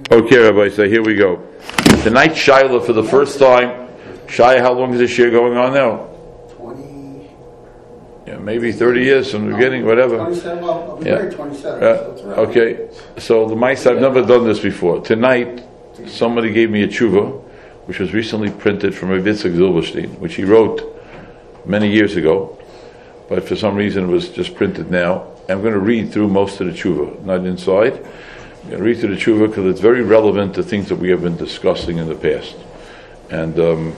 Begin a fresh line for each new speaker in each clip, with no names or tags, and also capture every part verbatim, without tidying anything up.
Okay, Rabbi, so here we go. Tonight, Shaila, for the first time. Shai, how long is this year going on now?
twenty
Yeah, maybe thirty years from the beginning, whatever.
twenty-seven, well, I'll be
Yeah.
married twenty-seven.
Uh,
so it's around.
okay, so the mice, I've never done this before. Tonight, somebody gave me a tshuva, which was recently printed from Rabbi Yitzchak Zilberstein, which he wrote many years ago, but for some reason it was just printed now. I'm going to read through most of the tshuva, not inside. I'm going to read through the tshuva because it's very relevant to things that we have been discussing in the past. And um,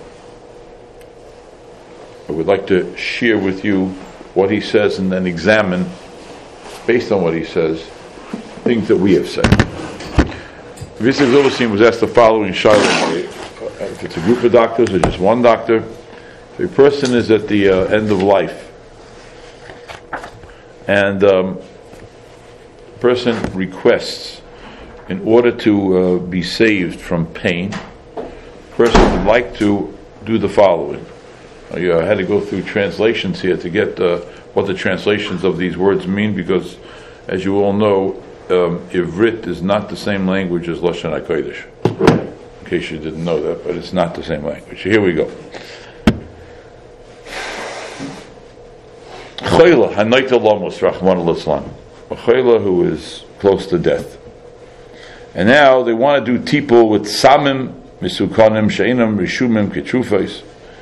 I would like to share with you what he says and then examine, based on what he says, things that we have said. Rabbi Yitzchak Zilberstein was asked the following shaila: if it's a group of doctors or just one doctor, if a person is at the uh, end of life, and um, a person requests, in order to uh, be saved from pain, a person would like to do the following. I uh, had to go through translations here to get uh, what the translations of these words mean, because, as you all know, um, Ivrit is not the same language as Lashon HaKodesh. In case you didn't know that, but it's not the same language. So here we go. Chayla, Hanaita Lamos, Rahman al-Islam. A chayla who is close to death. And now they want to do tipul with samim, misukanim, sheinam, rishumim, ketrufais.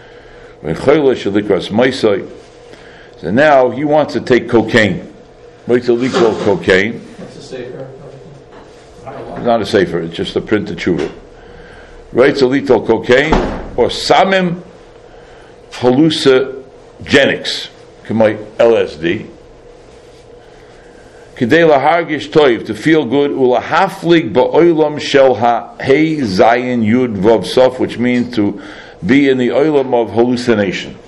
So now he wants to take cocaine. What's illegal cocaine?
It's a safer.
It's not a safer, it's just a printed tshuva. Right, so lethal cocaine or samim hallucinogenics, like L S D. K'dei lahargish toiv, to feel good, ulahaflig ba'olam shel ha-hey zayin yud vav sof, which means to be in the olam of hallucination.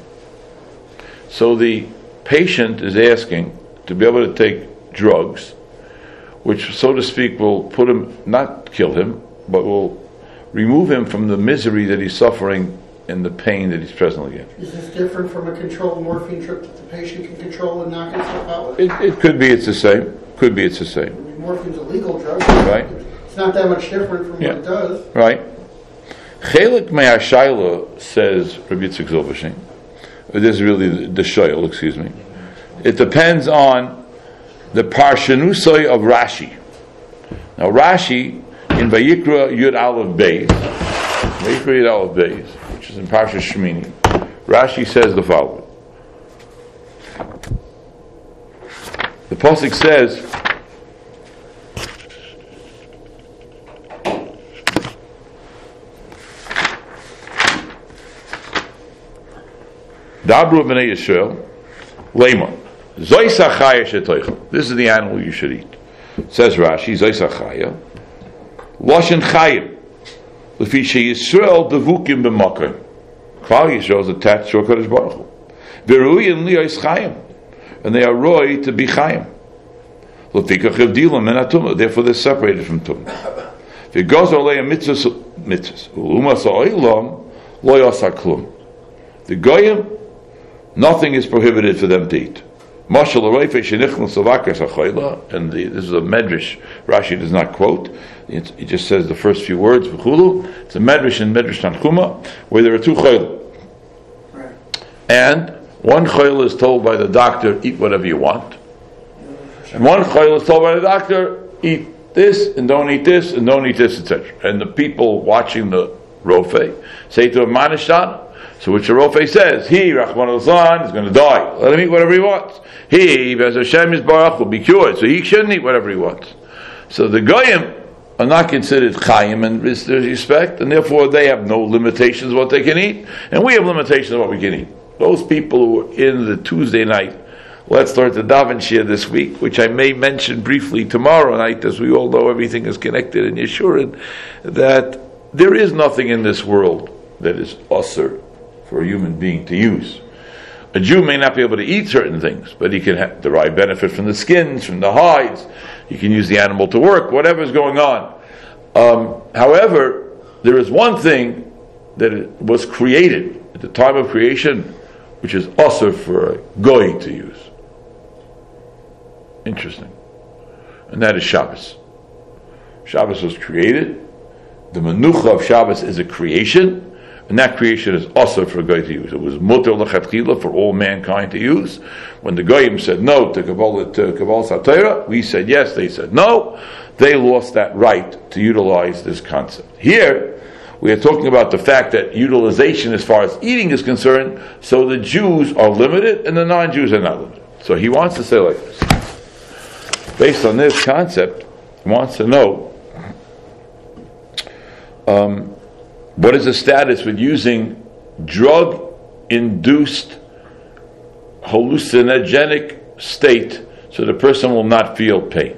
So the patient is asking to be able to take drugs, which, so to speak, will put him, not kill him, but will remove him from the misery that he's suffering and the pain that he's presently in.
Is this different from a controlled morphine trip that the patient can control and knock himself out with?
It, it could be it's the same. Could be it's the
I
same.
mean, morphine's a legal drug.
Right.
It's not that much different from
Yeah.
what it does.
Right? Chelik me'ashayla, says Rabbi Yitzchak Zilberstein. This is really the, the shayl, excuse me. It depends on the parshanusai of Rashi. Now Rashi, in Vayikra Yud Aleph Beis, Vayikra Yud Aleph Beis, which is in Parsha Shemini, Rashi says the following. The Pasuk says, Dabru b'nei Yisrael, Leimon, Zoysa chaya shetoichel. This is the animal you should eat. Says Rashi, Zoysa chaya, Loshen chayim, Lefi sheyisrael devukim b'makar. Klal Yisrael is attached to HaKadosh Baruch Hu. V'ruyin liyos chayim, and they are roy to be chayim. Lefikach yevdilam and atumah, therefore they're separated from tumah. V'gozor le'yam mitzvahs, mitzvahs, u'lumas ha'olam, lo yasa klum. The goyim, nothing is prohibited for them to eat. And the, this is a medrash. Rashi does not quote. It, it just says the first few words. It's a medrash in Medrash Tanchuma, where there are two chayla.
Right.
And one chayla is told by the doctor, eat whatever you want. And one chayla is told by the doctor, eat this and don't eat this and don't eat this, et cetera. And the people watching the rofei say to him, Manishan. So which the Rofei says, he, Rahman al-Zan, is going to die. Let him eat whatever he wants. He, as Hashem is Baruch, will be cured. So he shouldn't eat whatever he wants. So the Goyim are not considered Chayim in this respect, and therefore they have no limitations of what they can eat, and we have limitations of what we can eat. Those people who are in the Tuesday night, let's start the Daven Shir this week, which I may mention briefly tomorrow night, as we all know everything is connected in Yeshurun, that there is nothing in this world that is usher for a human being to use. A Jew may not be able to eat certain things, but he can have, derive benefit from the skins, from the hides. He can use the animal to work, whatever is going on. Um, however, there is one thing that was created at the time of creation, which is also for a goy to use. Interesting. And that is Shabbos. Shabbos was created. The menucha of Shabbos is a creation, and that creation is also for a guy to use. It was muter lechatchila for all mankind to use. When the goyim said no to Kabbalah to Kabbalah Satira, we said yes. They said no. They lost that right to utilize this concept. Here, we are talking about the fact that utilization as far as eating is concerned, so the Jews are limited and the non-Jews are not limited. So he wants to say like this. Based on this concept, he wants to know um, what is the status with using drug-induced hallucinogenic state so the person will not feel pain.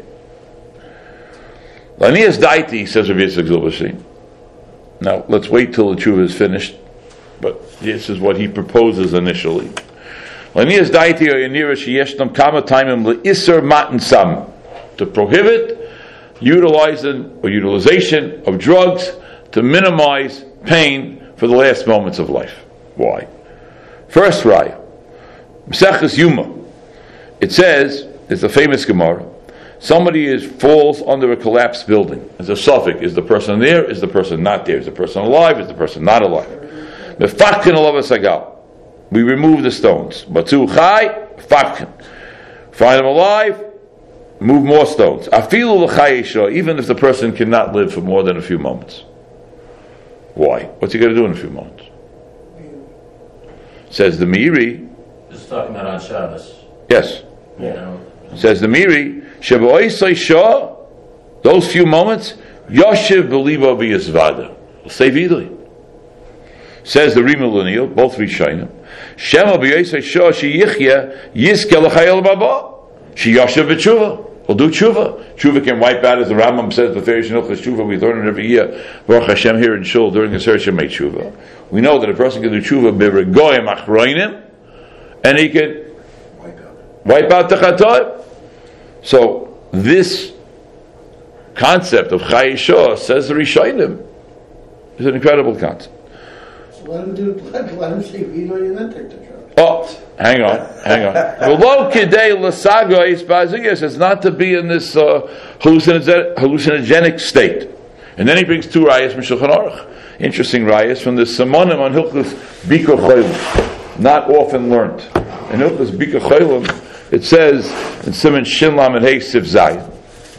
Lanias daiti, says Rabbi Yitzchak Zilberstein. Now, let's wait till the tshuva is finished, but this is what he proposes initially. Lanias daiti or yanira sheyeshnam kama taimim le'isser matan sam, to prohibit utilizing or utilization of drugs to minimize pain for the last moments of life. Why? First raya, Maseches Yuma. It says, it's a famous Gemara, somebody is falls under a collapsed building. There's a suffix. Is the person there? Is the person not there? Is the person alive? Is the person not alive? Mefakkin alav sagal. We remove the stones. Batzu chai, fakkin. Find them alive, move more stones. Afilu l'chayisha, even if the person cannot live for more than a few moments. Why? What's he going to do in a few moments? Says the Meiri.
This is talking about on Shabbos.
Yes.
Yeah.
Says the Meiri. Sheboisay Shah, those few moments, Yoshev Beliba V'Yizvada. Say vidli. Says the Rima Lunil, both Rishayim. Shema B'Yisay Shah Sheyichya Yizke L'Chayel Baba. She Yoshev B'Tshuva. We'll do tshuva. Tshuva can wipe out, as the Rambam says, the Ferish Nuchas tshuva. We learn it every year. Baruch Hashem here in Shul during the search and make tshuva. We know that a person can do tshuva b'regoyim achroinim, and he can wipe out, wipe out the chatoim. So this concept of Chayishah, says the Rishonim, is an incredible concept.
So let him do. Let, let him say video and then take the drugs.
Oh, hang on, hang on. Below kidei lasaga is bazigas. It's not to be in this uh, hallucinogenic, hallucinogenic state. And then he brings two rayas from Shulchan Aruch. Interesting rayas from the Simonim on Hilchos Bika Cholim, not often learned. In Hilchos Bika Cholim, it says in Simon Shin Lam and Hey Sif Zayin.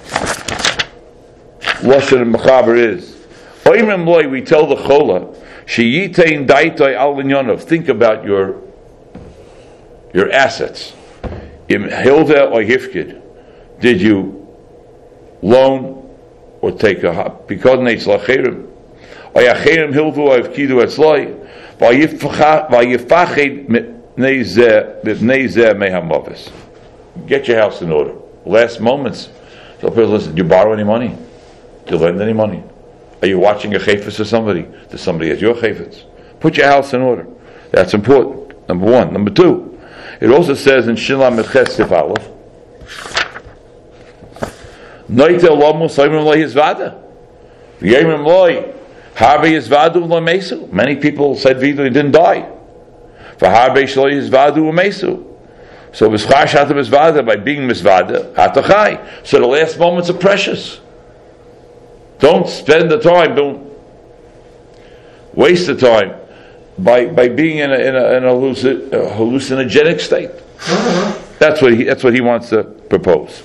Lashon and Mechaber is Oimim Loi. We tell the Chola Sheyitein Daitoi Al Linyonov. Think about your your assets. Im Hilda or Hifkid, did you loan or take a hop? Because neitz lacherim, or yacherim hildu or Hifkidu etzloi, vayifached mipnei zeh mipnei zeh mehamavis. Get your house in order. Last moments. So people listen. Do you borrow any money? Do you lend any money? Are you watching a chayfetz of somebody? Does somebody has your chayfetz? Put your house in order. That's important. Number one. Number two. It also says in Shilam Meches Sif Aleph, Noitel Lomu Soimim Lo Yizvada, V'Yemim Loi Harbe Yizvadu Lo Mesu. Many people said Vidu and didn't die. V'Harbe Shlo Yizvadu Lo Mesu. So V'Schar Shata Mizvada, by being Mizvada Hatachai. So the last moments are precious. Don't spend the time. Don't waste the time. By by being in a in a, in a hallucinogenic state. That's what he that's what he wants to propose.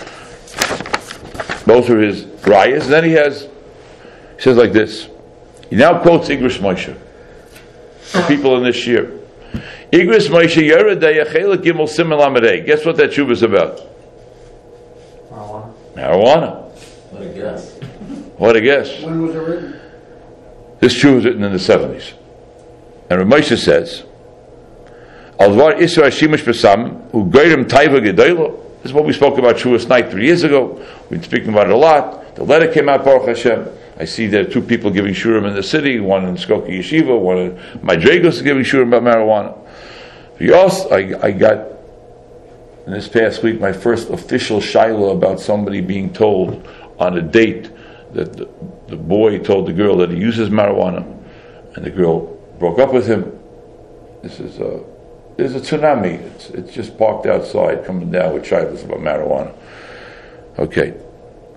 Those are his rayas. Then he has he says like this. He now quotes Igros Moshe. The people in this year. Igros Moshe Yeredei Achela Gimel Simel Amadei. Guess what that tshuva is about?
Marijuana.
Marijuana.
What a guess.
What a guess.
When was it written?
This tshuva was written in the seventies. And Ramosha says, Alvar Isra Shimush Besam, who Geirim Taiva Gedayla. This is what we spoke about Shuas night three years ago. We've been speaking about it a lot. The letter came out, Baruch Hashem. I see there are two people giving shurim in the city, one in Skokie Yeshiva, one in Madregos is giving shurim about marijuana. Also, I, I got, in this past week, my first official shiloh about somebody being told on a date that the, the boy told the girl that he uses marijuana, and the girl broke up with him. This is a there's a tsunami. It's, it's just parked outside, coming down with shilas about marijuana. Okay,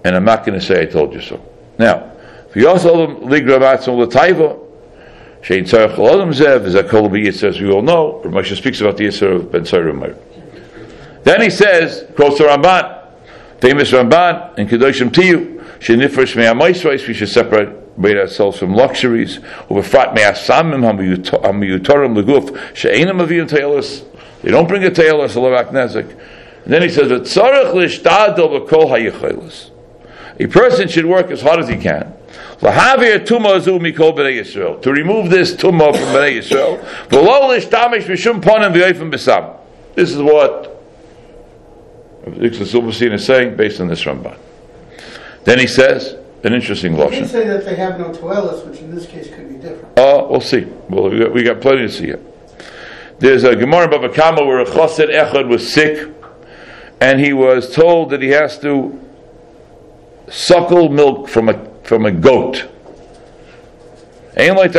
and I'm not going to say I told you so. Now, if you also ligravatzon l'taiva, shein tzarech l'odam zev, is a kol b'yitzer, as we all know. Rav Moshe speaks about the yitzer of Ben Tzareh. Then he says, quotes the Ramban, famous Ramban in Kedoshim Tiyu, shenifresh me'amoisrois, we should separate ourselves from luxuries. Ubefrat me'asamim hamiyutorim leguf she'enam aviyim teilus. They don't bring a teilus a levak nezik. And then he says, "V'tzarech lishtadol v'kol hayicheilus." A person should work as hard as he can. Lahavir tumah zu mikol b'nei Yisrael, to remove this tumah from b'nei Yisrael. V'lo lishtamish mishum ponim v'yoyfim b'sam. This is what Yitzchak Silverstein is saying based on this Ramban. Then he says an interesting
They
lashon.
say that they have no toelis, which in this case could be different.
Oh, uh, we'll see. Well, we got, we got plenty to see here. There's a Gemara in Bava Kama where a chassid echad was sick, and he was told that he has to suckle milk from a from a goat. So they brought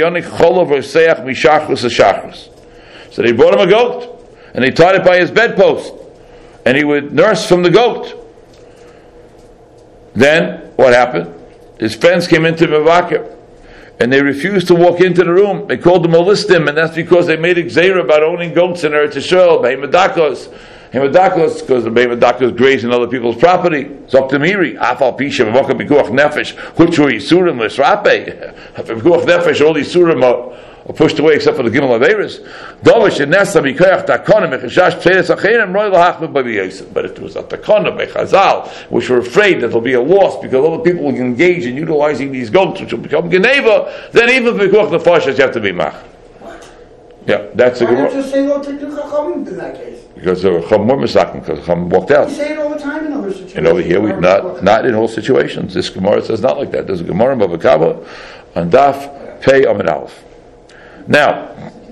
him a goat, and they tied it by his bedpost, and he would nurse from the goat. Then what happened? His friends came into Mevakir, and they refused to walk into the room. They called him a listim, and that's because they made a gzeira about owning goats in Eretz Yisrael, Behemadakos. Hemadakos, because the Behemadakos grazing other people's property. Zoktamiri, Afal Pisha, Vavoka Bikuach Nefesh, Hutru Yisurim, Lisrape. Bikuach Nefesh, all these Surim are, are pushed away except for the Gimel Averis. Dovish and Nessa Bikoach Takonim, Echeshash Psedes Acherim, Roy Lahachma Babi Yosef. But it was a Takonim, Echazal, which were afraid that there'll be a loss because other people will engage in utilizing these goats, which will become Geneva. Then even Bikuach Nefesh, you have to be Mach. Yeah, that's the
Why
Gemara.
don't you say no to do chachamim in that case?
Because the Chacham were misakin, because Chacham walked out.
You say it all the time in other situations.
And over here, we not not in all situations. This Gemara says not like that. There's a Gemara in Bava Kama on Daf Pei Amid Aleph. Now,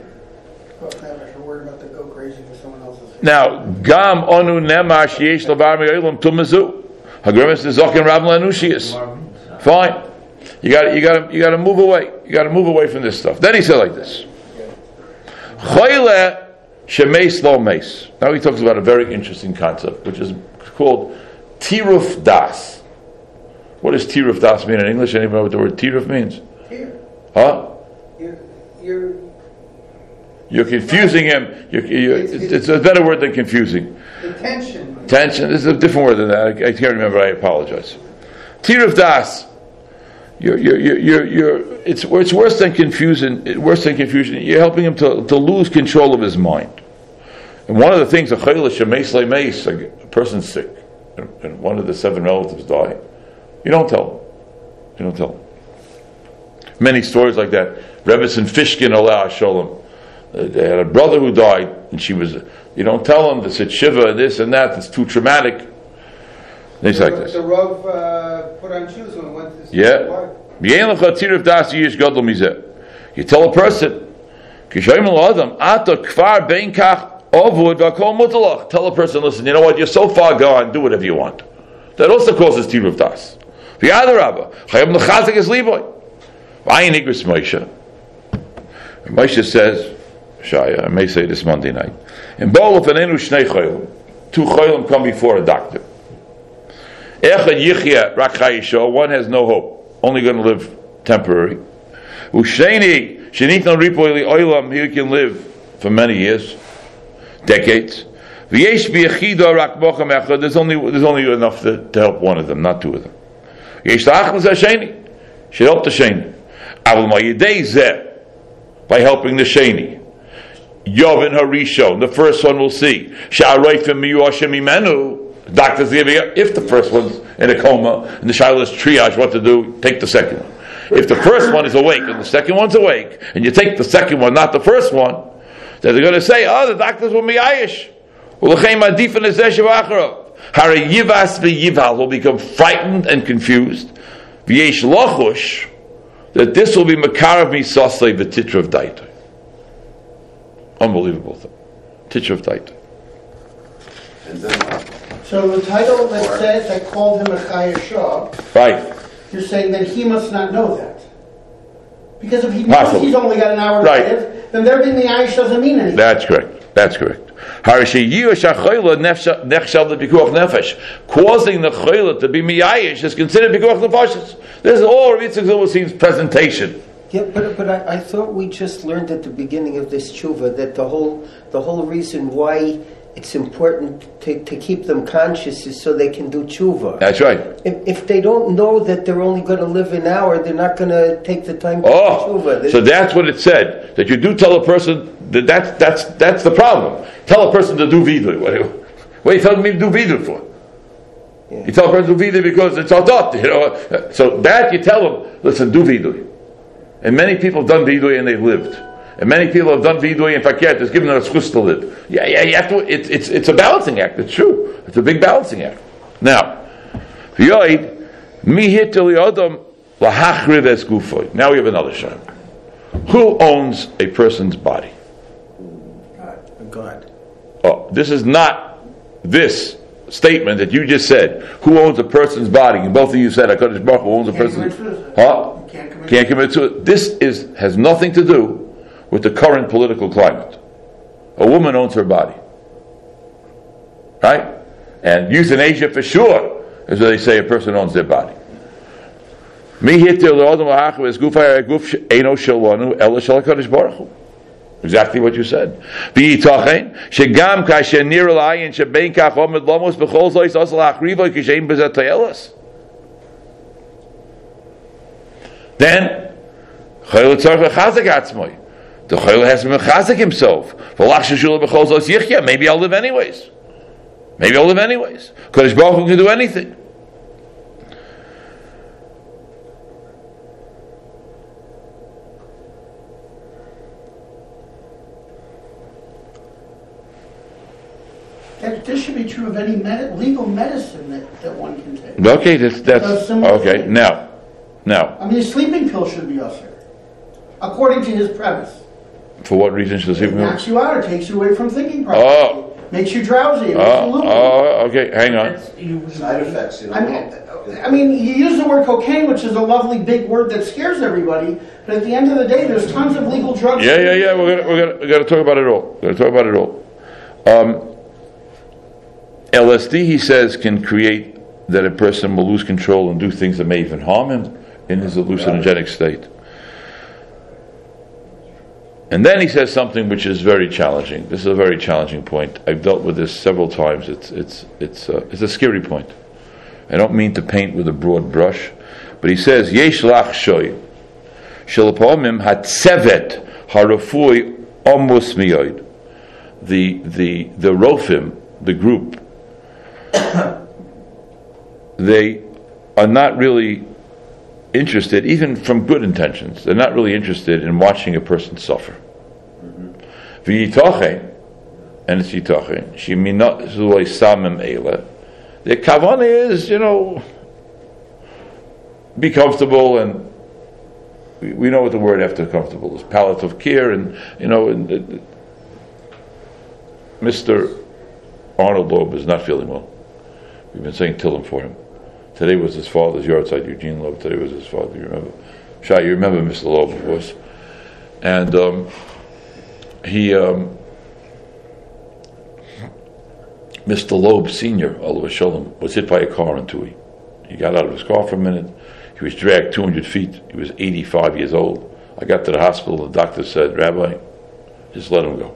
now Gam Onu Nemar Sheyesh Lavar Me'olam Tumazu Hagremes Nezokin Rav Lanushias. Fine. You got you got you got to move away. You got to move away from this stuff. Then he said like this. Choyle shemeis lo meis. Now he talks about a very interesting concept, which is called tiruf das. What does tiruf das mean in English? Anybody know what the word tiruf means?
Here.
Huh?
You're, you're,
you're confusing him. You're, you're, it's, it's a better word than confusing.
the tension.
Tension. This is a different word than that. I, I can't remember. I apologize. Tiruf das. You're, you're, you're, you're, you're, it's, it's worse than confusing. Worse than confusion. You're helping him to, to lose control of his mind. And one of the things, a person's sick, and one of the seven relatives die. You don't tell them. You don't tell them. Many stories like that. Rebbetzin Fishkin Allah Sholem. They had a brother who died, and she was. You don't tell them. They said Shiva, this and that. It's too traumatic. Things like this.
The Rav uh, put on shoes when he went to see
Yeah. You tell a person, tell a person, listen, you know what, you're so far gone, do whatever you want. That also causes tiruf das. Moshe says, Shaya, I may say this Monday night, in Baal of Anenu Shnei Cholim, two Cholim come before a doctor. One has no hope, only going to live temporary. Usheni, Shenitna Ripo Oilam, he can live for many years, decades. There's only there's only enough to, to help one of them, not two of them. Should help the Sheni. By helping the Sheni. Yovin Harisho, the first one will see. Doctors give you, if the first one's in a coma and the child is triage what to do, take the second one. If the first one is awake and the second one's awake, and you take the second one, not the first one, then they're going to say, oh, the doctors will be Ayish. Will become frightened and confused. That this will be Makarav Misasai v'titra of Daita. Unbelievable thing. Titra of Daita.
So the title that says I called him a Chayashah,
Right.
you're saying that he must not know that. Because if he knows
Possibly.
he's only got an hour to
Right.
live, then there being the Aish doesn't mean anything.
That's correct. That's correct. Causing the choila to be miyayish is considered pikuach nefashis. This is all Rav Yitzchak Zilberstein's presentation.
Yeah, but but I, I thought we just learned at the beginning of this tshuva that the whole the whole reason why it's important to, to keep them conscious is so they can do tshuva.
That's right.
If, if they don't know that they're only going to live an hour, they're not going to take the time to
Oh,
do tshuva.
so that's what it said. That you do tell a person that that's that's that's the problem. Tell a person to do vidui. What, what are you telling me to do vidui for?
Yeah.
You tell a person to do vidui because it's adot, you know. So that you tell them, listen, do vidui. And many people have done vidui and they've lived. And many people have done vidui and fakiat. It's given them a schus to live. Yeah, yeah, you have to. It's it's it's a balancing act. It's true. It's a big balancing act. Now, v'yoid mi hitel yodam lahachriv es gufoy. Now we have another shayla. Who owns a person's body?
God.
Oh, this is not this statement that you just said. Who owns a person's body? And both of you said HaKadosh Baruch Hu owns a
Can't
person's.
commit suicide.
Huh?
Can't commit
Can't commit suicide. This is has nothing to do with the current political climate. A woman owns her body, right? And euthanasia for sure is where they say a person owns their body. Exactly what you said. Then the chayil has to mechazik himself. Maybe I'll live anyways. Maybe I'll live anyways. Kodesh Baruch Hu can do anything.
That, this should be true of any med- legal medicine that, that one can take.
Okay, that's that's
That's similar
okay.
thing.
Now, now,
I mean, a sleeping pill should be usher, according to his premise.
for what reason should the
It
sleeping pill?
knocks you out. It takes you away from thinking properly.
Oh.
Makes you drowsy. It makes you
Oh,
loopy.
oh, okay. Hang on.
Side effects, you know.
I mean, I mean, you use the word cocaine, which is a lovely big word that scares everybody. But at the end of the day, there's tons of legal drugs.
Yeah, yeah, yeah. We're gonna we're gonna we're gonna talk about it all. We're gonna talk about it all. Um, L S D, he says, can create that a person will lose control and do things that may even harm him in his hallucinogenic state. And then he says something which is very challenging. This is a very challenging point. I've dealt with this several times. It's it's it's uh, it's a scary point. I don't mean to paint with a broad brush, but he says yesh lach shoy shelapomim hatzevet harafui omus miyoid. The the the rofim, the group, they are not really interested, even from good intentions. They're not really interested in watching a person suffer. V'yitochen, and it's yitochen, sheminot zuay samim eila. The kavanah is, you know, be comfortable, and we, we know what the word after comfortable is, palliative care, and you know, and, uh, Mister Arnold Loeb is not feeling well. We've been saying Tillim for him. Today was his father's yard side, Eugene Loeb. Today was his father. You remember, Shai? You remember Mister Loeb, of course. And um, he, um, Mister Loeb Senior, Olav Shalom, was hit by a car in Tui. He got out of his car for a minute. He was dragged two hundred feet. He was eighty-five years old. I got to the hospital. The doctor said, "Rabbi, just let him go."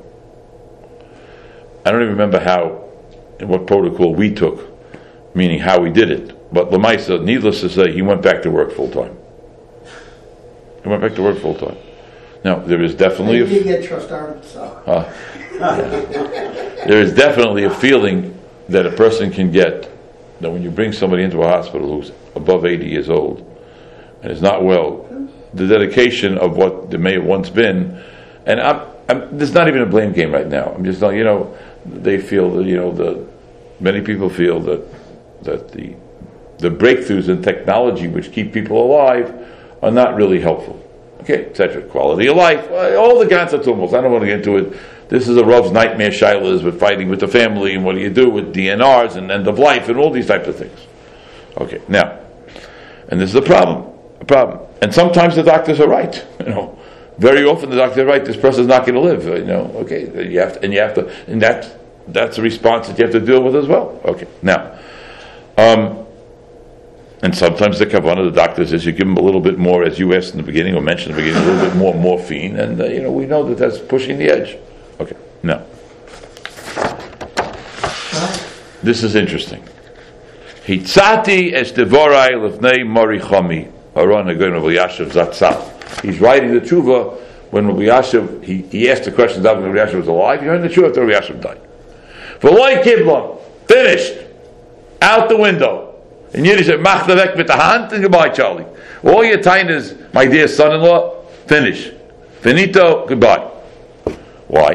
I don't even remember how and what protocol we took, meaning how we did it. But Lamaisa, needless to say, he went back to work full time. He went back to work full time. Now, there is definitely
You
a
did get trust Aaron, so.
uh, yeah. there is definitely a feeling that a person can get that when you bring somebody into a hospital who's above eighty years old and is not well, the dedication of what there may have once been, and I'm, I'm, there's not even a blame game right now. I'm just, you know, they feel that, you know, the many people feel that that the the breakthroughs in technology which keep people alive are not really helpful. Okay, et cetera. Quality of life, all the ganze tumults. I don't want to get into it. This is a Rav's nightmare, Shilas, with fighting with the family, and what do you do with D N Rs and end of life and all these types of things. Okay, now, and this is a problem, a problem. And sometimes the doctors are right. You know, very often the doctor is right. This person's not going to live. You know, okay. You have to, and you have to, and that's that's a response that you have to deal with as well. Okay. Now, um, and sometimes the kavanah of the doctors is you give them a little bit more, as you asked in the beginning or mentioned in the beginning, a little bit more morphine, and uh, you know we know that that's pushing the edge. Okay. Now, this is interesting. Hitzati es devorai lefnei morichomi haron agon Rabbi Yashav zatzal. He's writing the tshuva when Rabbi Yashav, he, he asked the question when Rabbi Yashav was alive. He heard the tshuva after Rabbi Yashav died. V'loi kiblon, finished, out the window. In Yiddish, mach the weg with the hand and goodbye, Charlie. All your tainas, my dear son-in-law, finish. Finito, goodbye. Why?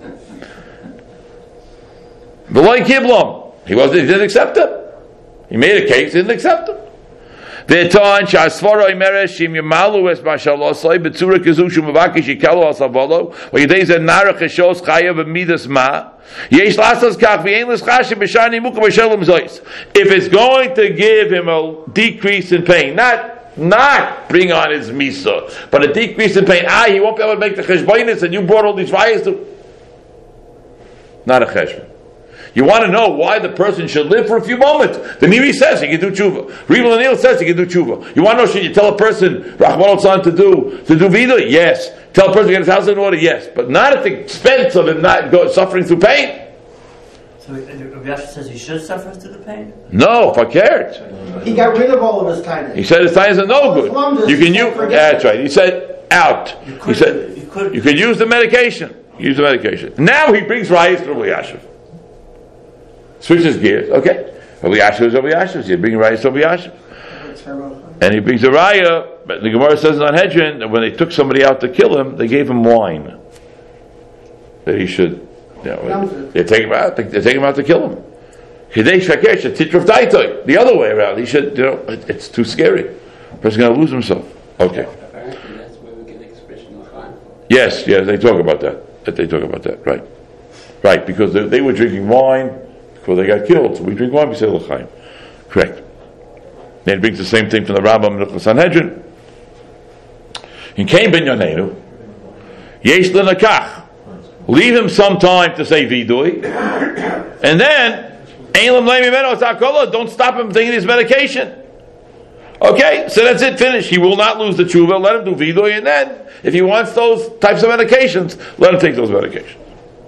V'loi kiblon. He wasn't. He didn't accept it. He made a case. He didn't accept it. V'etan sh'asvara imeres shim yamalu es mashalosai b'tzura kizushu mavakish yikalu al savolo v'yidei ze narach eshos chaya v'midas ma yesh lasas kach v'yein l'schashim b'shani muka b'shalom zois. If it's going to give him a decrease in pain, not not bring on his misa, but a decrease in pain, ah, he won't be able to make the cheshbonis, and you brought all these rayas to. Not a cheshbon. You want to know why the person should live for a few moments. The Nimi says he can do tshuva. Rival Anil says he can do tshuva. You want to know, should you tell a person, Rahman al to do, to do vida? Yes. Tell a person to get his house in order? Yes. But not at the expense of him not go, suffering through pain.
So Rabbi Yasha says he should suffer through the pain?
No, if I cared.
He got rid of all of his kindness.
He said his tines are no good. You can use, that's right. He said, out. He said, you could, you could use the medication. Use the medication. Now he brings rayas to Rabbi Yashav. Switches gears, okay. Rabbi Yashav is Rabbi Yashav. You bring rayas to Rabbi Yashav, and he brings a raya. But the Gemara says on Hedron that when they took somebody out to kill him, they gave him wine. That he should, you know, they take him out. They take him out to kill him. The other way around, he should, you know, it's too scary. The person's going to lose himself. Okay.
Apparently, that's where we get the expression l'chaim.
Yes, yes, they talk about that. That they talk about that, right? Right, because they, they were drinking wine. Before they got killed, so we drink wine, we say l'chaim. Correct. Then it brings the same thing from the Rambam in the Sanhedrin. In Kain ben Yonenu, yesh l'nakach, leave him some time to say vidui, and then ein lam leimi meno tzakolo, don't stop him taking his medication. Okay, so that's it, finished. He will not lose the tshuva. Let him do vidui, and then if he wants those types of medications, let him take those medications.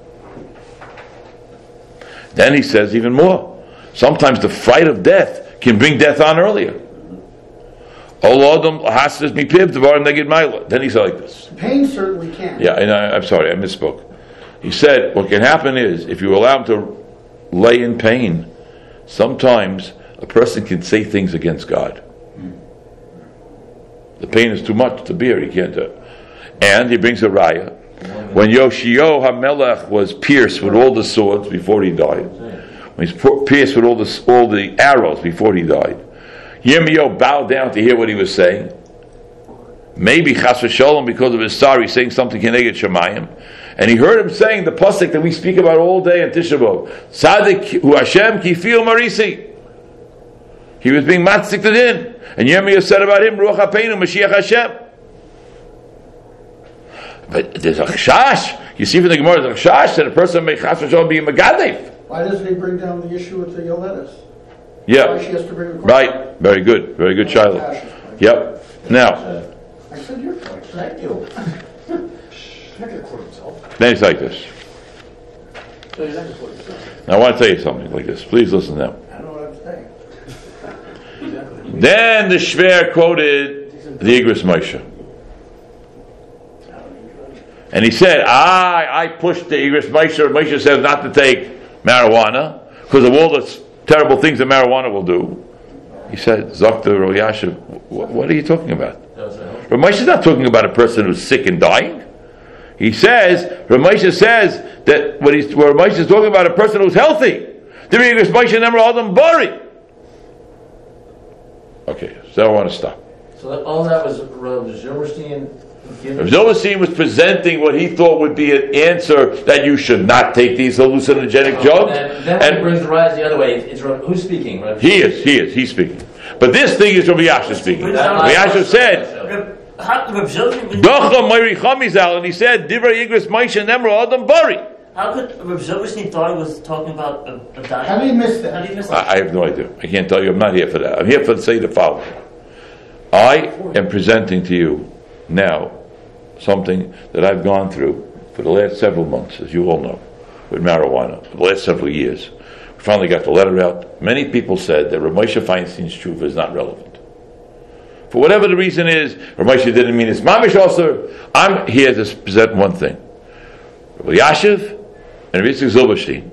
Then he says even more. Sometimes the fright of death can bring death on earlier. Then he said like this.
Pain certainly can.
Yeah, and I, I'm sorry, I misspoke. He said what can happen is if you allow him to lay in pain, sometimes a person can say things against God. The pain is too much to bear, he can't do it. And he brings a raya. When Yoshio HaMelech was pierced with all the swords before he died, when he's pierced with all the all the arrows before he died, Yirmiyahu bowed down to hear what he was saying. Maybe Chas v'Sholom, because of his sorry, saying something Keneged Shemayim, and he heard him saying the pasuk that we speak about all day in Tisha B'Av, Tzadik hu Hashem kifil marisi. He was being matzik to din, and Yirmiyahu said about him, Ruach HaPeinu Mashiach Hashem. But there's a chash. You see from the Gemara, there's a chash that a person may chas v'sholom be a megadef.
Why doesn't he bring down the issue with the Yoletus?
Yeah.
Why she has to bring the
right. Very good. Very good, Shiloh. Yep. Now.
I said your point. Thank you.
Then it's like this. Now I want to tell you something like this. Please listen now.
I know what I'm saying.
Then the Shver quoted the Igros Moshe. And he said, I, I pushed the Igros Moshe. Moshe says not to take marijuana because of all the terrible things that marijuana will do. He said, Zokta Rav Yashav, what are you talking about? Rav Moshe is not talking about a person who's sick and dying. He says, Rav Moshe says that what he's, Rav Moshe is talking about a person who's healthy. The Igros Moshe never Adam Bari. Okay, so I want to stop.
So that, all that was Rav Zilberstein.
Rav Zilberstein was presenting what he thought would be an answer that you should not take these hallucinogenic
oh,
drugs.
And then and he brings the rise the other way. It's, it's who's speaking? Rav
he is, he is, he's speaking. But this thing is Rav Yashav speaking. Rav Yashav said,
How, Reb Zilberstein,
Docha Moiri Chamizal, and he said, Divrei Igris Moshe Nemro Adam Bari.
how could Reb Zilberstein thought he was talking about a, a dying?
How do you miss
How do
that?
you miss that?
I I have no idea. I can't tell you. I'm not here for that. I'm here for to say the following. I am presenting to you now something that I've gone through for the last several months, as you all know, with marijuana, for the last several years. We finally got the letter out. Many people said that Rav Moshe Feinstein's tshuva is not relevant. For whatever the reason is, Rav Moshe didn't mean it's mamish also. I'm here to present one thing. Rav Yashiv and Rav Yitzchak Zilberstein,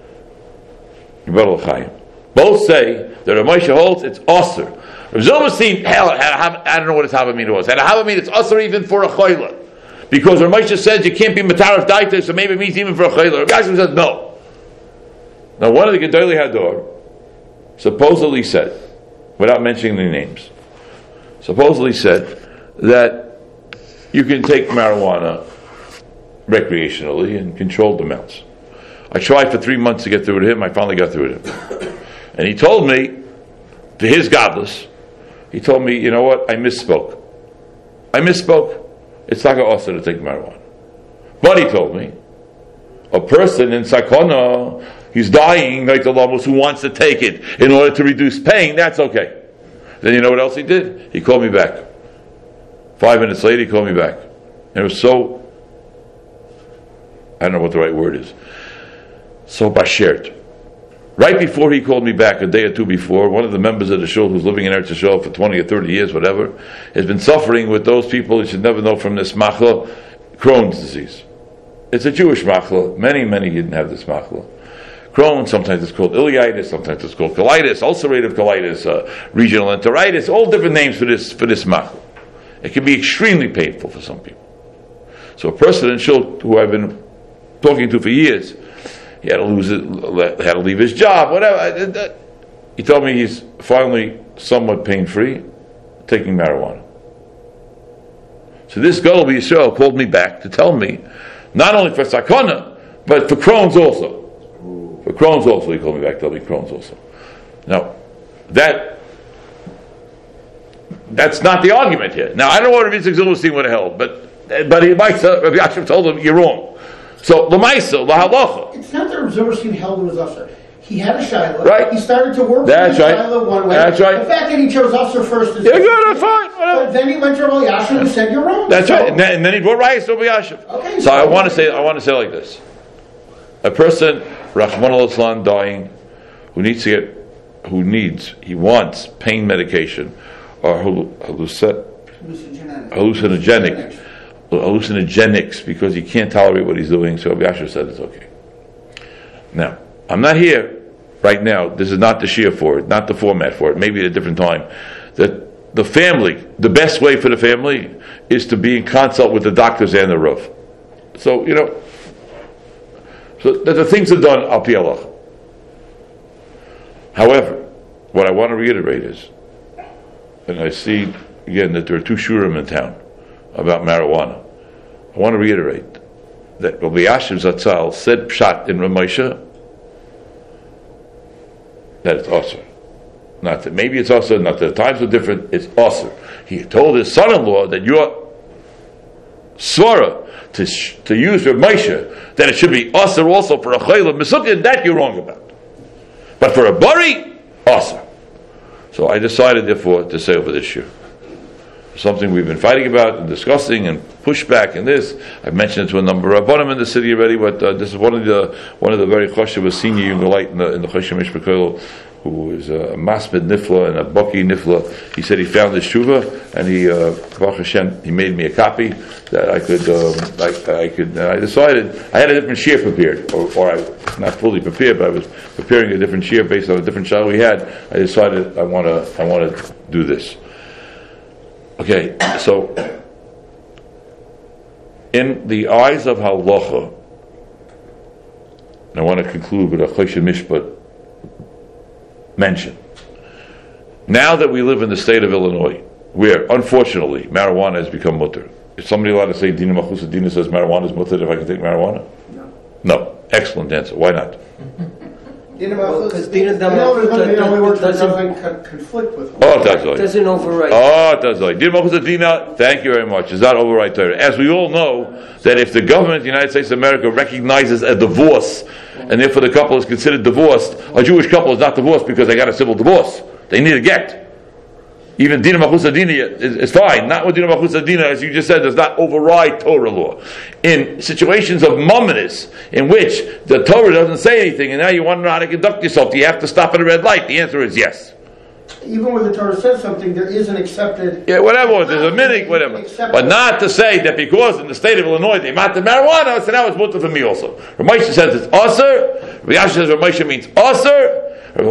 both say that Rav Moshe holds it's osir. Rav Zilberstein, hell, I don't know what his havamina was. Had a havamina, it's osir even for a choila. Because Rav Moshe says you can't be matarif daita, so maybe it means even for a choila. Rav Yashiv says no. Now one of the Gedolei Hador supposedly said, without mentioning any names, supposedly said that you can take marijuana recreationally in controlled amounts. I tried for three months to get through with him. I finally got through with him. And he told me, to his godless, he told me, you know what, I misspoke. I misspoke. It's not going to take marijuana. But he told me, a person in sakana, he's dying, like the Lamos, who wants to take it in order to reduce pain, that's okay. Then you know what else he did? He called me back. Five minutes later, he called me back. And it was so, I don't know what the right word is, so bashert. Right before he called me back, a day or two before, one of the members of the shul who's living in Eretz Yisrael for twenty or thirty years, whatever, has been suffering with those people you should never know from this machla, Crohn's disease. It's a Jewish machla. Many, many didn't have this machla. Crohn's, sometimes it's called ileitis, sometimes it's called colitis, ulcerative colitis, uh, regional enteritis, all different names for this for this machla. It can be extremely painful for some people. So a person in shul who I've been talking to for years, he had to lose it, had to leave his job, whatever. He told me he's finally somewhat pain-free, taking marijuana. So this Gadol B'Yisrael called me back to tell me, not only for sakana, but for Crohn's also. For Crohn's also, he called me back to tell me Crohn's also. Now, that that's not the argument here. Now, I don't know what Rav Yitzchak Zilberstein would have held, but but he might have, Rav Yashiv told him, you're wrong. So, l'maisa, l'halacha.
It's not that Rav Zilberstein held it was usher. He had a shiloh.
Right.
He started to work
That's
with the
right.
shiloh one way.
That's right.
The fact that he chose usher first is...
Yeah, good, that's fine. Whatever.
But then he went to Rav Yashiv and said, you're wrong.
That's
So-
right. And then, and then he brought rice to Rav Yashiv.
Okay,
So
so-
I want to say, I want to say like this: a person, Rachmana litzlan, dying, who needs to get, who needs, he wants pain medication or hallucinogenic, hallucinogenic, hallucinogenics, because he can't tolerate what he's doing. So Rav Yashiv said it's okay. Now, I'm not here right now. This is not the shia for it, not the format for it. Maybe at a different time. That the family, the best way for the family is to be in consult with the doctors and the roof. So you know, so that the things are done al pi halach. However, what I want to reiterate is, and I see again that there are two shurim in town about marijuana. I want to reiterate that Rabbi Yashiv Zatzal said pshat in Rav Moshe that it's osir. Not that maybe it's osir, not that the times are different, it's osir. He told his son-in-law that your svara to sh- to use Rav Moshe, that it should be osir also for a chayla mesukah, that you're wrong about. But for a bari, osir. So I decided, therefore, to say over this year. Something we've been fighting about and discussing and pushback and this. I've mentioned it to a number of Rabbanim in the city already, but uh, this is one of the one of the very choshev, a senior young light in the in the Choshev Mishpah, who is a Masbid Nifla and a Baki Nifla. He said he found this tshuva and he, uh, Baruch Hashem, he made me a copy that I could, um, I, I could. And I decided I had a different shir prepared, or, or I not fully prepared, but I was preparing a different shir based on a different shir we had. I decided I want to I want to do this. Okay, so in the eyes of halacha, and I want to conclude with a Choshev Mishpat mention. Now that we live in the state of Illinois, where unfortunately marijuana has become mutter, is somebody allowed to say Dina Machusa Dina says marijuana is mutter if I can take marijuana?
No.
No. Excellent answer. Why not?
Dina
Well,
Malchus,
'cause Dina
the only
Malchus
it only works when it
doesn't-
doesn't con- conflict with.
Oh, it does.
It doesn't override.
Oh, it does. Dina Malchus Adina, thank you very much. Does not override Torah. As we all know, that if the government of the United States of America recognizes a divorce, and therefore the couple is considered divorced, a Jewish couple is not divorced because they got a civil divorce. They need a get. Even Dina Malchus Adina is, is fine. Not with Dina Malchus Adina, as you just said, does not override Torah law. In situations of mumminess, in which the Torah doesn't say anything, and now you want to know how to conduct yourself, do you have to stop at a red light? The answer is yes.
Even when the Torah says something, there is an accepted.
Yeah, whatever. There's a minute, whatever. But not to say that because in the state of Illinois they mounted marijuana, so now it's mutter for me also. Ramesha says it's aser. Rabbi Yasha says Ramesha means aser.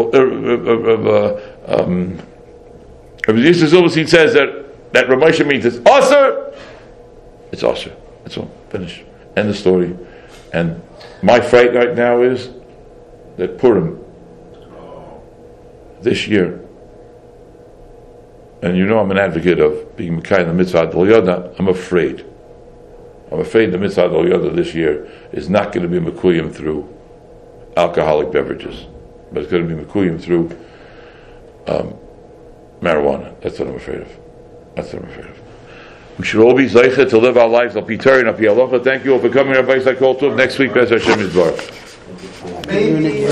Um, Rabbi Yisrael Zilberstein says that that Ramesha means it's aser. It's aser. That's all. Finish. End the story. And my fright right now is that Purim this year. And you know I'm an advocate of being Mekayim the mitzvah Adol Yada. I'm afraid. I'm afraid the mitzvah Adol Yada this year is not going to be Mekuyim through alcoholic beverages, but it's going to be Mekuyim through um, marijuana. That's what I'm afraid of. That's what I'm afraid of. We should all be Zaycha to live our lives. I'll be Terry, I'll be Aloha. Thank you all for coming. Rabbi Yisrael Kol Tov. Next week, Bez Hashem Yisbarach.